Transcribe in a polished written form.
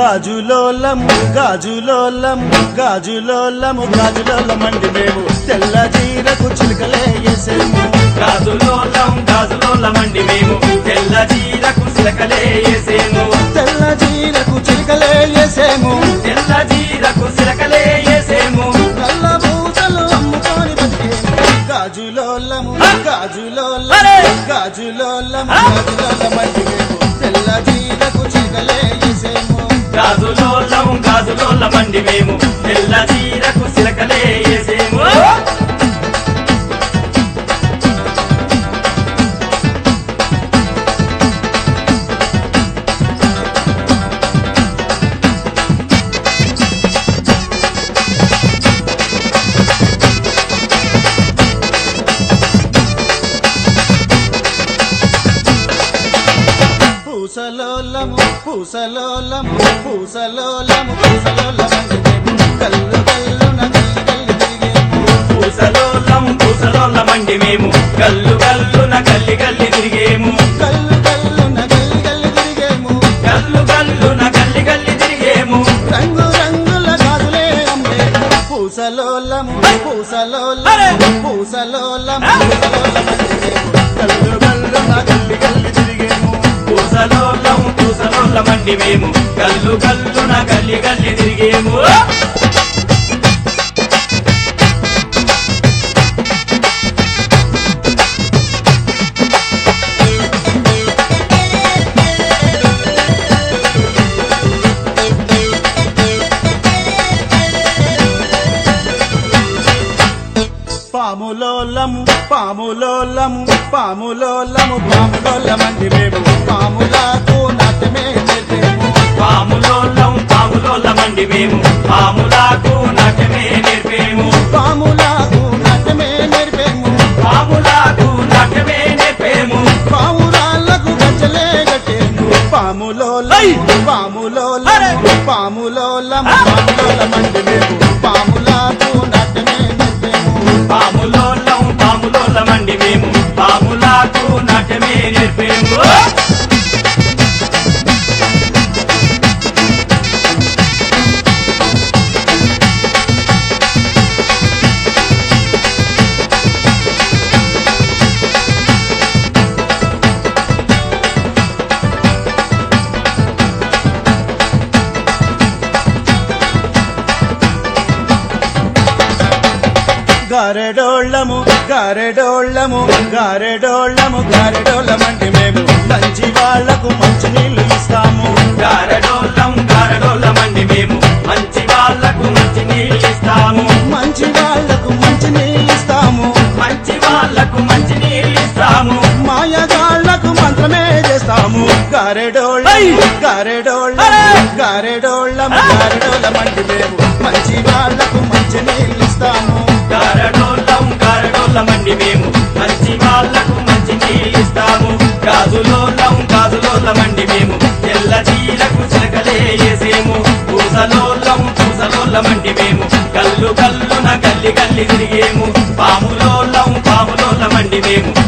గాజులోలము గాజులోలము గాజులోలము గాజులోలమండి మేము తెల్ల జీరకు చిలుకలే వేసేము గాజులోలం గాజులోలమండి మేము తెల్ల జీరకు చిలకలే వేసేము తెల్ల జీరకు చిలుకలే వేసేము తెల్ల జీరకు చిలకలే వేసేము నల్ల పూసలు అమ్ముకొని బతికేము గాజులోలము గాజులోలము గాజులోలము గాజులోలమండి మేము తెల్ల జీరకు చిలుకలే వేసేము గాజులోలం గాజులోలమండి మేము తెల్ల జీరకు చిలకలే వేసేము పూసలోలము పూసలోలము పూసలోలము పూసలోలమండి మేము కల్లు కల్లున గల్లి గల్లి తిరిగేము పూసలోలం పూసలోలమండి మేము గల్లు గల్లున గల్లి గల్లి తిరిగేము కల్లు కల్లున గల్లి గల్లి తిరిగేము గల్లు గల్లున గల్లి గల్లి తిరిగేము రంగు రంగుల గాజులే అమ్మేము పూసలోలము పూసలోలము పూసలోలము పూసలోలమండి మేము కల్లు కల్లున గల్లి గల్లి తిరిగేము పూసలోలం పూసలోలమండి మేము గల్లు గల్లున గల్లి గల్లి తిరిగేము పాములోలము పాములోలము పాములోలము పాములోలమండి మేము పాములకు నాట్యమే నేర్పేము పాములోలం పాములోలమండి మేము పాములకు నాట్యమే నేర్పేము పాములకు నాట్యమే నేర్పేము పాములకు నాట్యమే నేర్పేము పావురాళ్ళకు గజ్జలే కట్టేము పాములోలము పాములోలము పాములోలము పాములోలమండి మేము పాములకు నాట్యమే నేర్పేము పాములోలం పాములోలమండి మేము పాములకు నాట్యమే నేర్పేము గారెడోళ్ళము గారెడోళ్ళము గారెడోళ్ళము గారెడోళ్ళమండి మేము మంచి వాళ్లకు మంచి నీళ్లు ఇస్తాము గారడోళ్ళం గారడోళ్ళమండి మేము మంచి వాళ్లకు మంచి నీళ్ళు ఇస్తాము మంచి వాళ్లకు మంచి నీళ్లు ఇస్తాము మంచి వాళ్లకు మంచి నీళ్ళు ఇస్తాము మాయగాళ్లకు మంత్రమే చేస్తాము గారెడోళ్ళము గారెడోళ్ళము గారెడోళ్ళము గారెడోళ్ళమండి మేము మంచి వాళ్లకు మంచి నీళ్లు ఇస్తాము గారడోళ్ళం గారడోళ్ళమండి మేము మంచి వాళ్లకు మంచి నీళ్ళు ఇస్తాము గాజులోళ్ళం గాజులోళ్ళమండి మేము తెల్ల చీలకు చిలకలే వేసేము పూసలోళ్ళం పూసలోళ్ళమండి మేము కల్లు కల్లున గల్లి గల్లి తిరిగేము పాములోళ్ళం పాములోళ్ళమండి మేము